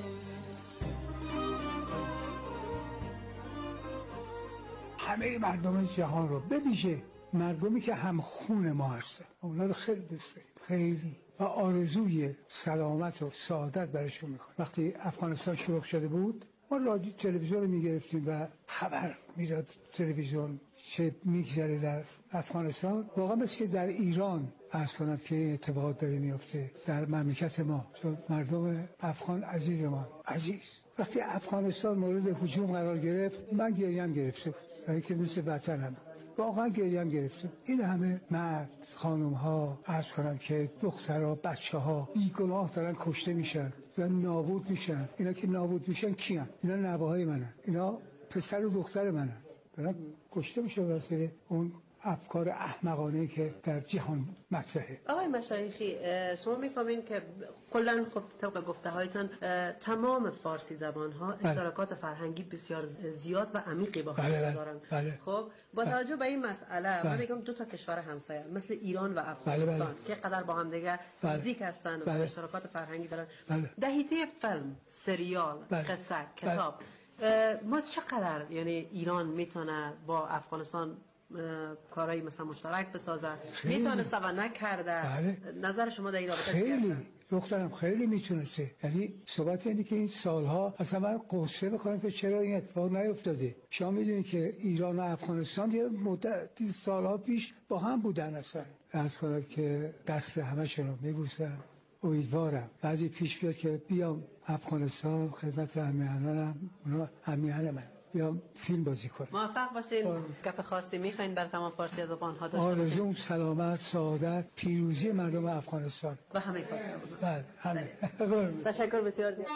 همه مردم جهان رو بدیشه مردمی که هم خون ما هستن اونا رو خیلی دوست داریم خیلی و آرزوی سلامت و سعادت برشون میکنیم. وقتی افغانستان شروع شده بود ما رادیو تلویزیون رو میگرفتیم و خبر میداد تلویزیون چه میگذره در افغانستان. واقعا مثل که در ایران عرض کنم که این اتفاقات داره میفته در مملکت ما، چون مردم افغان عزیز ما عزیز. وقتی افغانستان مورد هجوم قرار گرفت من گریم گرفته بود، یعنی که مثل وطنم بود، واقعا گریم گرفته. این همه مرد خانم ها عرض کنم که دخترها بچه ها بیگناه دارن کشته میشن و نابود میشن. اینا که نابود میشن کیان؟ اینا نوه‌های منن، اینا پسر و دختر منن، دارن کشته میشه واسه اون افکار احمقانه که در جهان مطرحه. آقای مشایخی شما میفهمین که کلا خب طبق گفته هایتان تمام فارسی زبان ها اشتراکات فرهنگی بسیار زیاد و عمیقی با هم بله دارن. بله. خب با توجه به این مسئله بله. من میگم دو تا کشور همسایه مثل ایران و افغانستان بله بله. که قدر با هم دیگه نزدیک بله. هستن و بله. اشتراکات فرهنگی دارن بله. در حیطه فیلم، سریال، بله. قصه، کتاب بله. ما چقدر یعنی ایران میتونه با افغانستان کارایی مثلا مشترک بسازه؟ میتونسته و نکرده؟ بله. نظر شما در این رابطه خیلی دخترم خیلی میتونسته. یعنی صحبت اینه که این سالها اصلا من قصه بخورم که چرا این اتفاق نیفتاده. شما میدونید که ایران و افغانستان یه مدتی سالها پیش با هم بودن. اصلا از کنم که دست همه شون رو میبوسم. امیدوارم بعضی پیش بیاد که بیام افغانستان خدمت همیهنانم، اونا همیهن من یا فیلم بازی کنه. موفق باشین. گپ خاصی میخواین بر تمام فارسی زبان ها داشته باشین؟ آرزوم سلامت، سعادت، پیروزی مردم افغانستان و همه فارسی زبان. بله همه. تشکر بسیار زیاد.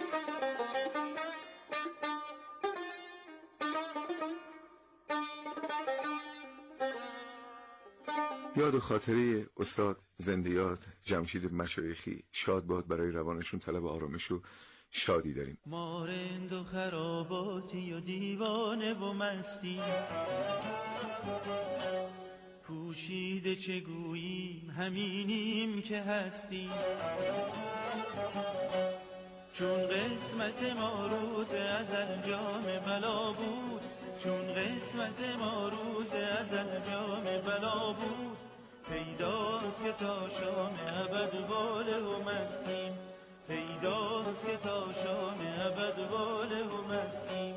یاد و خاطره استاد زندیات جمشید مشایخی شاد باد برای روانشون طلب آرامش و شادی داریم. ما رند و خراباتی و دیوانه و مستی پوشیده چه گوییم همینیم که هستیم چون قسمت ما روز ازل جام بلا بود چون قسمت ما روز ازل جام بلا بود پیداست که تا شام ابد باله و مستیم پیداست که تا شام ابد باله و مستیم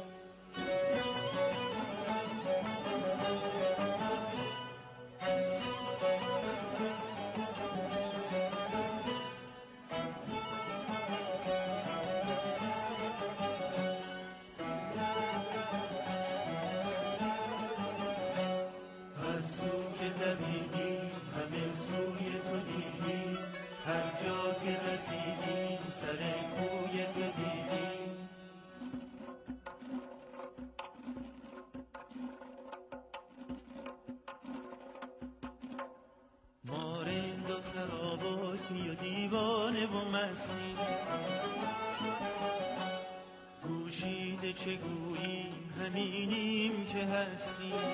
هر سو که دویدیم همه سوی تو دیدیم هر جا که رسیدیم سر کوی تو دیدیم ما رند و خراباتی و دیوانه و مستی پوشیده چه گوییم همینیم که هستیم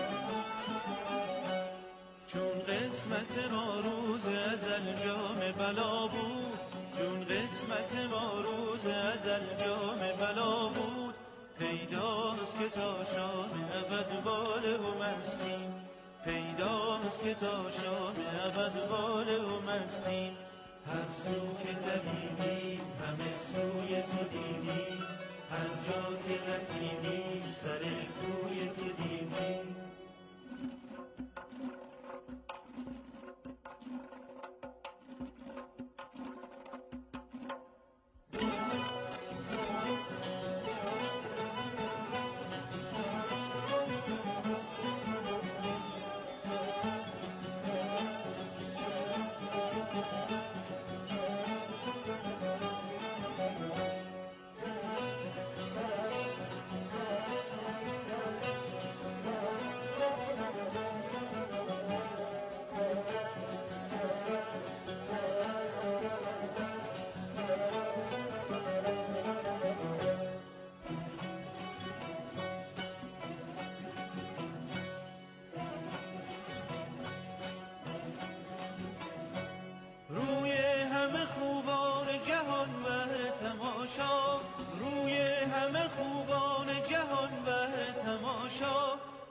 چون قسمت ما روز ازل جام بلا بود چون قسمت ما روز ازل جام بلا بود پیداست که تا شام ابد باله و مستیم پیداست که تا شام ابد باله و مستیم هر سو که دویدیم همه سوی تو دیدیم هر جا که رسیدیم سر کوی تو دیدیم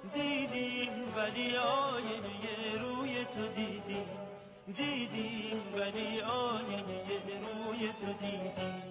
دیدیم ولی آینه روی تو دیدیم دیدیم ولی آینه روی تو دیدیم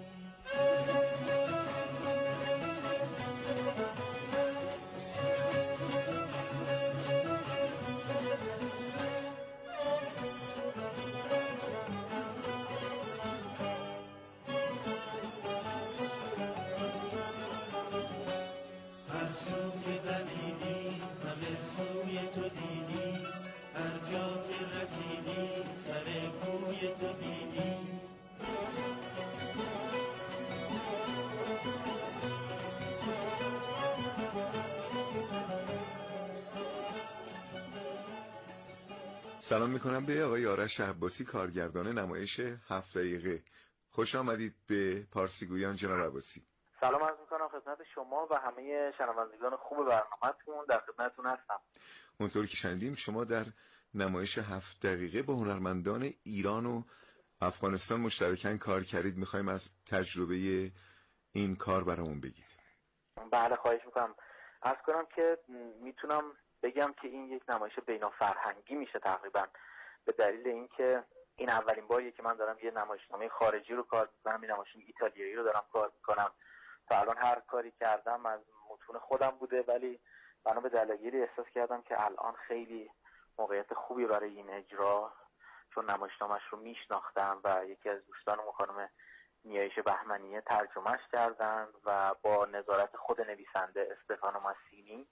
سلام میکنم به آقای آرش عباسی، کارگردان نمایش هفت دقیقه. خوش آمدید به پارسی گویان جناب عباسی. سلام عرض میکنم خدمت شما و همه شنوندگان خوب برنامه‌تون، در خدمتتون هستم. اونطور که شنیدیم شما در نمایش هفت دقیقه با هنرمندان ایران و افغانستان مشترکاً کار کردید. میخوایم از تجربه این کار برامون بگید. بله خواهش میکنم. عرض کنم که میتونم بگم که این یک نمایش بین‌الفرهنگی میشه تقریبا، به دلیل اینکه این اولین باریه که من دارم یه نمایشنامه خارجی رو کار میکنم. این نمایشنامه ایتالیایی رو دارم کار میکنم. تا الان هر کاری کردم از متون خودم بوده، ولی بنا به دلایلی احساس کردم که الان خیلی موقعیت خوبی برای این اجرا، چون نمایشنامه‌اش رو میشناختم و یکی از دوستانم خانم نیایش بهمنیه ترجمهش کردن و با نظارت خود نویسنده استفانو ماسینی،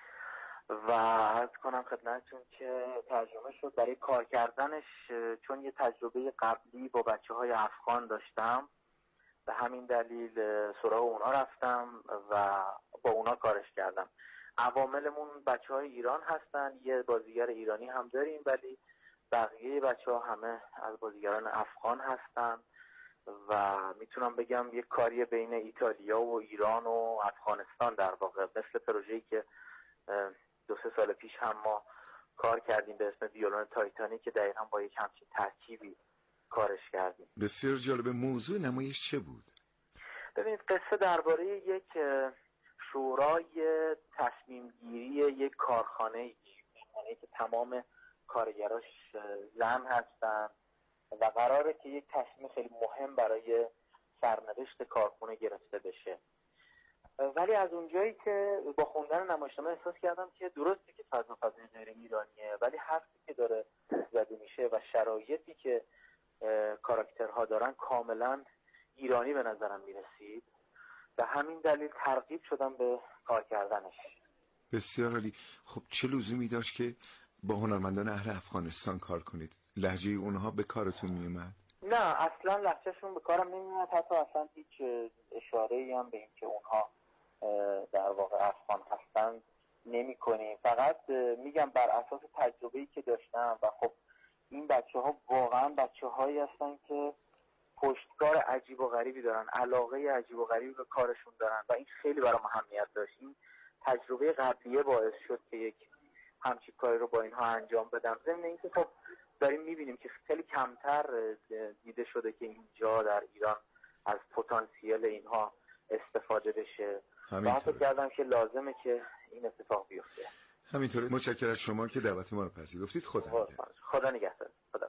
و عرض کنم خدمتتون که ترجمه شد. برای کار کردنش چون یه تجربه قبلی با بچه های افغان داشتم، به همین دلیل سراغ اونا رفتم و با اونا کارش کردم. عواملمون بچه های ایران هستن، یه بازیگر ایرانی هم داریم، ولی بقیه بچه ها همه از بازیگران افغان هستن و میتونم بگم یه کاری بین ایتالیا و ایران و افغانستان در واقع، مثل پروژه‌ای که دو سه سال پیش هم ما کار کردیم به اسم ویولون تایتانیک که دقیقا با یک همچین ترکیبی کارش کردیم. بسیار جالب. موضوع نمایش چه بود؟ ببینید قصه درباره یک شورای تصمیم گیری یک کارخانه یعنی که تمام کارگراش زن هستن و قراره که یک تصمیم خیلی مهم برای سرنوشت کارخانه گرفته بشه. ولی از اونجایی که با خوندن نمایشنامه احساس کردم که درسته که فضا فضای غیر ایرانیه، ولی حرفی که داره زده میشه و شرایطی که کاراکترها دارن کاملا ایرانی به نظرم میرسید و همین دلیل ترغیب شدم به کار کردنش. بسیار عالی. خب چه لزومی داشت که با هنرمندان اهل افغانستان کار کنید؟ لهجه اونها به کارتون میومد؟ نه اصلا لهجهشون به کارم نمیومد، حتی اصلا هیچ اشاره‌ای هم به اینکه اونها در واقع افغان هستن نمی کنیم. فقط میگم بر اساس تجربه‌ای که داشتم و خب این بچه ها واقعا بچه هایی هستن که پشتکار عجیب و غریبی دارن، علاقه عجیب و غریبی به کارشون دارن و این خیلی برام اهمیت داشت. این تجربه قبلیه باعث شد که یک همچین کاری رو با اینها انجام بدم. ضمن اینکه خب داریم میبینیم که خیلی کمتر دیده شده که اینجا در ایران از پتانسیل اینها استفاده بشه. و حتی کردم که لازمه که این اتفاق بیفته. همینطوره. متشکرم از شما که دعوت ما رو پذیرفتید. خدا نگهدار. خدا نگهدار. خدا.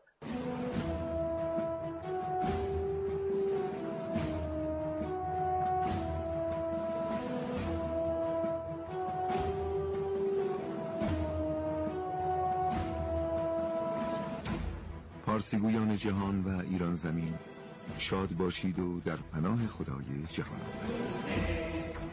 پارسی گویان جهان و ایران زمین، شاد باشید و در پناه خدای جهان آفرین.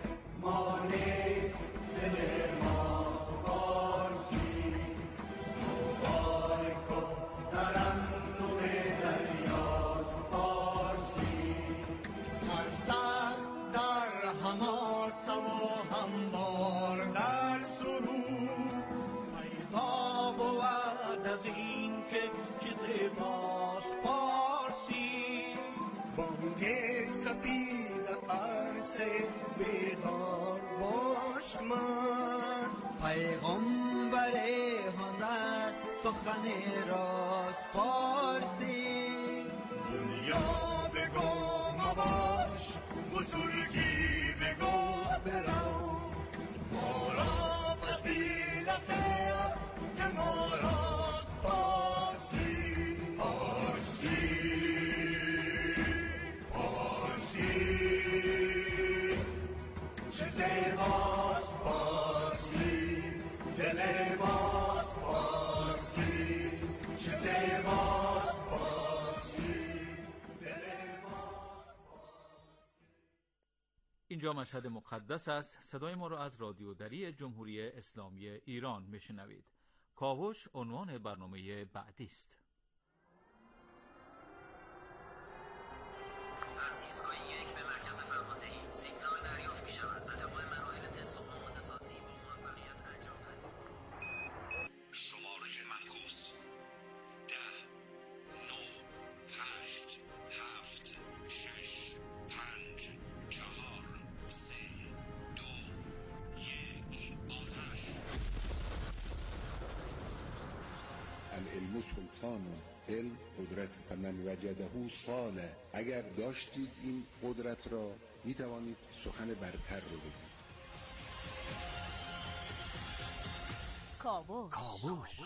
پیغمبر هنر سخن راست پارسی، دنیا بگو مباش بزرگی بگو برو ما را فسیر اینجا مشهد مقدس است. صدای ما را از رادیودری جمهوری اسلامی ایران میشنوید. کاوش عنوان برنامه بعدی است. از ایستگاه یک به مرکز فرماندهی سیگنال دریافت می شود و تمام مراحل تست و آماده سازی با موفقیت انجام پذیر. شمارش معکوس ده نه هشت هفت شش پنج چهار سه دو یک آتش. العلم سلطان، علم قدرت، فمن وجده صالح. اگر داشتید این قدرت را می توانید سخن برتر رو بگید. کاوش. کاوش.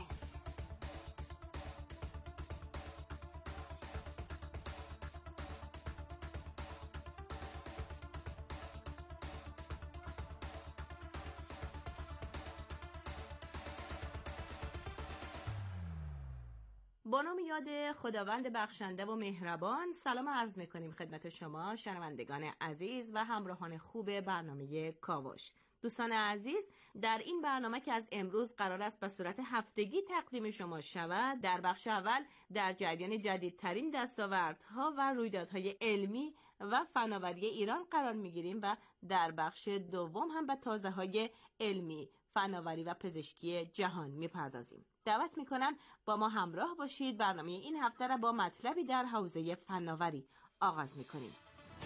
با نام یاد خداوند بخشنده و مهربان، سلام عرض میکنیم خدمت شما شنوندگان عزیز و همراهان خوب برنامه کاوش. دوستان عزیز، در این برنامه که از امروز قرار است به صورت هفتگی تقدیم شما شود، در بخش اول در جریان جدیدترین دستاوردها و رویدادهای علمی و فناوری ایران قرار میگیریم و در بخش دوم هم به تازه‌های علمی، فناوری و پزشکی جهان میپردازیم. دعوت میکنم با ما همراه باشید. برنامه این هفته را با مطلبی در حوزه فناوری آغاز میکنیم.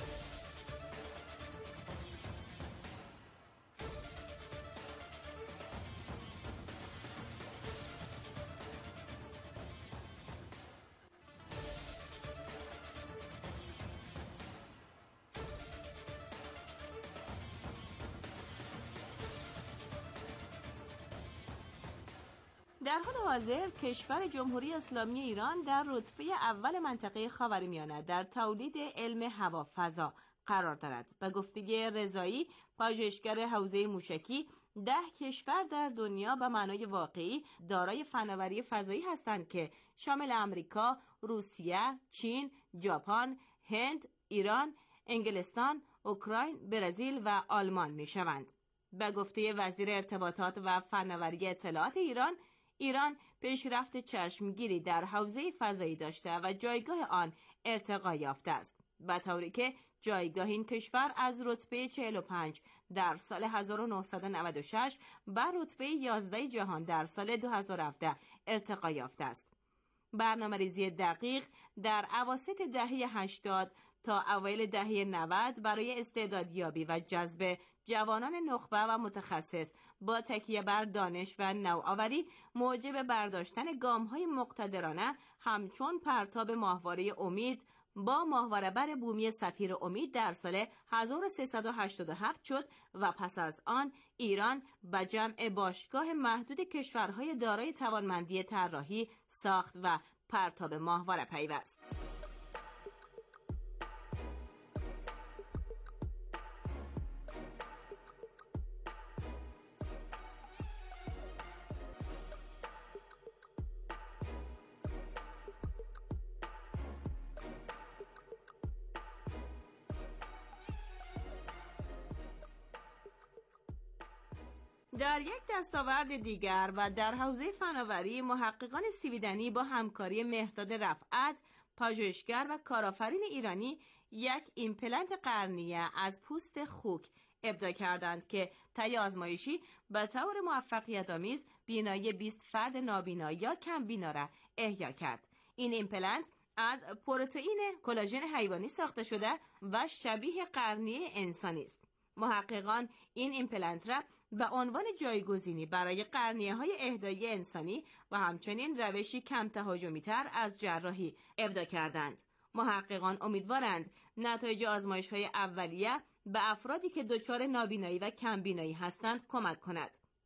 در حال حاضر کشور جمهوری اسلامی ایران در رتبه اول منطقه خاورمیانه در تولید علم هوافضا قرار دارد. به گفته رضایی، پژوهشگر حوزه موشکی، ده کشور در دنیا به معنای واقعی دارای فناوری فضایی هستند که شامل امریکا، روسیه، چین، ژاپن، هند، ایران، انگلستان، اوکراین، برزیل و آلمان می شوند. به گفته وزیر ارتباطات و فناوری اطلاعات ایران، ایران پیشرفت چشمگیری در حوزه فضایی داشته و جایگاه آن ارتقا یافته است، به طوری که جایگاه این کشور از رتبه چهل و پنج در سال هزار و نهصد و نود و شش به رتبه یازده جهان در سال دو هزار و هفده ارتقا یافته است. برنامه‌ریزی دقیق در اواسط دهه هشتاد تا اوایل دهه نود برای استعدادیابی و جذب جوانان نخبه و متخصص با تکیه بر دانش و نوآوری موجب برداشتن گام‌های مقتدرانه همچون پرتاب ماهواره امید با ماهواره بر بومی سفیر امید در سال هزار و سیصد و هشتاد و هفت شد و پس از آن ایران به جمع باشگاه محدود کشورهای دارای توانمندی طراحی، ساخت و پرتاب ماهواره پیوست. در یک دستاورد دیگر و در حوزه فناوری، محققان سویدنی با همکاری مهرداد رفعت، پژوهشگر و کارآفرین ایرانی، یک ایمپلنت قرنیه از پوست خوک ابداع کردند که طی آزمایشی به طور موفقیت‌آمیز بینایی بیست فرد نابینا یا کم بینا را احیا کرد. این ایمپلنت از پروتئین کلاژن حیوانی ساخته شده و شبیه قرنیه انسانی است. محققان این ایمپلنت را به عنوان جایگزینی برای قرنیه‌های اهدایی انسانی و همچنین روشی کم تهاجمی‌تر از جراحی ابداع کردند. محققان امیدوارند نتایج آزمایش‌های اولیه به افرادی که دچار نابینایی و کمبینایی هستند کمک کند.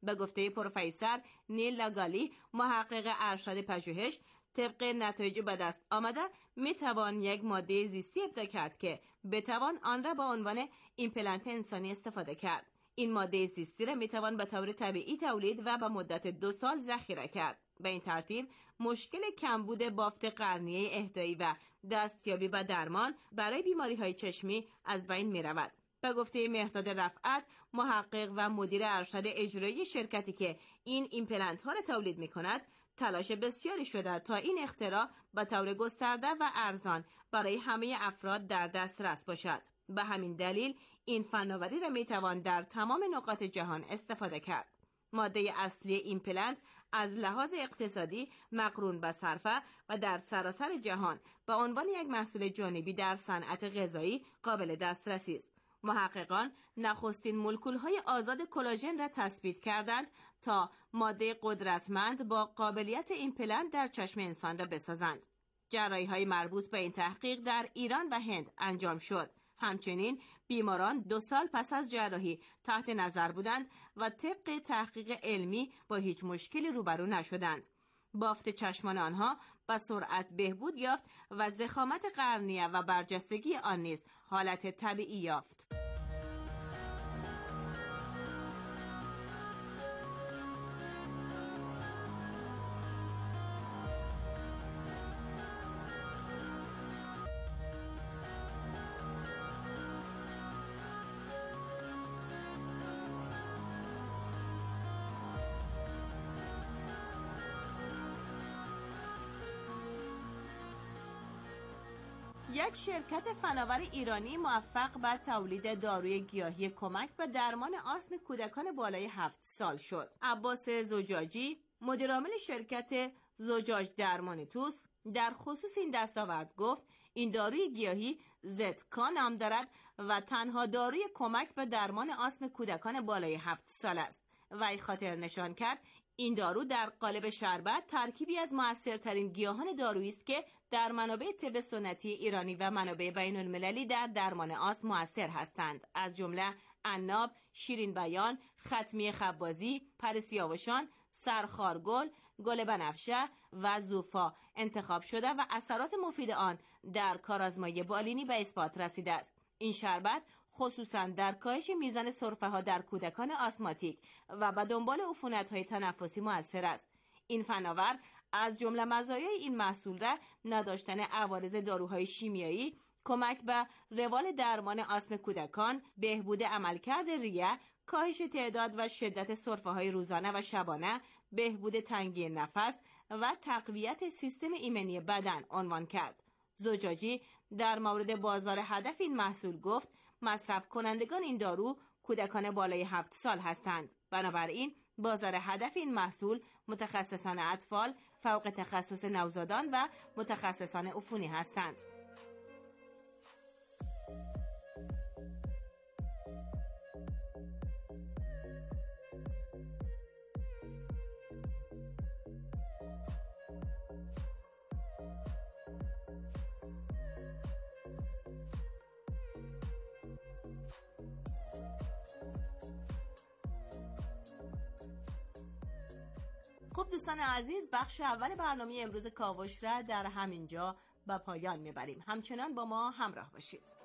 به گفته پروفسور نیل لاگالی، محقق ارشد پژوهش، طبق نتایج به دست آمده میتوان یک ماده زیستی ابداع کرد که بتوان آن را به عنوان ایمپلنت انسانی استفاده کرد. این ماده زیستی را میتوان به طور طبیعی تولید و به مدت دو سال ذخیره کرد. به این ترتیب مشکل کمبود بافت قرنیه اهدایی و دستیابی به درمان برای بیماری‌های چشمی از بین می‌رود. به گفته مهرداد رفعت، محقق و مدیر ارشد اجرایی شرکتی که این ایمپلنت ها را تولید می‌کند، تلاش بسیاری شده تا این اختراع به طور گسترده و ارزان برای همه افراد در دسترس باشد. به همین دلیل این فناوری را میتوان در تمام نقاط جهان استفاده کرد. ماده اصلی ایمپلنت از لحاظ اقتصادی مقرون به صرفه و در سراسر جهان به عنوان یک محصول جانبی در صنعت غذایی قابل دسترسی است. محققان نخستین مولکول‌های آزاد کلاژن را تثبیت کردند تا ماده قدرتمند با قابلیت ایمپلنت در چشم انسان را بسازند. جراحی‌های مربوط به این تحقیق در ایران و هند انجام شد. همچنین بیماران دو سال پس از جراحی تحت نظر بودند و طبق تحقیق علمی با هیچ مشکلی روبرو نشدند. بافت چشمان آنها به سرعت بهبود یافت و ضخامت قرنیه و برجستگی آن نیز حالت طبیعی یافت. یک شرکت فناور ایرانی موفق به تولید داروی گیاهی کمک به درمان آسم کودکان بالای هفت سال شد. عباس زجاجی، مدیرعامل شرکت زجاج درمانی توس، در خصوص این دستاورد گفت این داروی گیاهی زدکا نام دارد و تنها داروی کمک به درمان آسم کودکان بالای هفت سال است. وی خاطر نشان کرد این دارو در قالب شربت ترکیبی از مؤثرترین گیاهان دارویی است که در منابع طب سنتی ایرانی و منابع بین المللی در درمان آسم مؤثر هستند، از جمله عناب، شیرین بیان، ختمی خبازی، پرسیاوشان، سرخارگل، گل بنفشه و زوفا انتخاب شده و اثرات مفید آن در کارآزمایی بالینی به اثبات رسیده است. این شربت خصوصاً در کاهش میزان سرفه ها در کودکان آسماتیک و به دنبال عفونت‌های تنفسی مؤثر است. این فناور از جمله مزایای این محصول را نداشتن عوارض داروهای شیمیایی، کمک به روال درمان آسم کودکان، بهبود عملکرد ریه، کاهش تعداد و شدت سرفه‌های روزانه و شبانه، بهبود تنگی نفس و تقویت سیستم ایمنی بدن عنوان کرد. زجاجی در مورد بازار هدف این محصول گفت مصرف کنندگان این دارو کودکان بالای هفت سال هستند. بنابراین بازار هدف این محصول متخصصان اطفال، فوق تخصص نوزادان و متخصصان عفونی هستند. خب دوستان عزیز، بخش اول برنامه امروز کاوش را در همینجا به پایان میبریم. همچنان با ما همراه باشید.